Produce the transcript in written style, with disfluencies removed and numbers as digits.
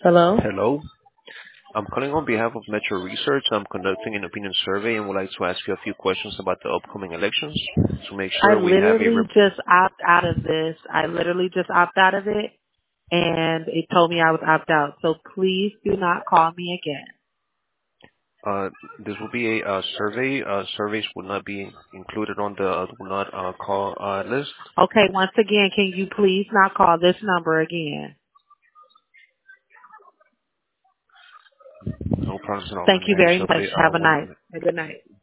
Hello? Hello. I'm calling on behalf of Metro Research. I'm conducting an opinion survey and would like to ask you a few questions about the upcoming elections to make I sure we have a literally just opt out of this. I literally just opt out of it and it told me I was opt out. So please do not call me again. uh this will be a survey. Surveys will not be included on the will not call list. Okay, once again, can you please not call this number again? No problems at all. Thank Let me you end the very much. survey Have a one night. moment. A good night.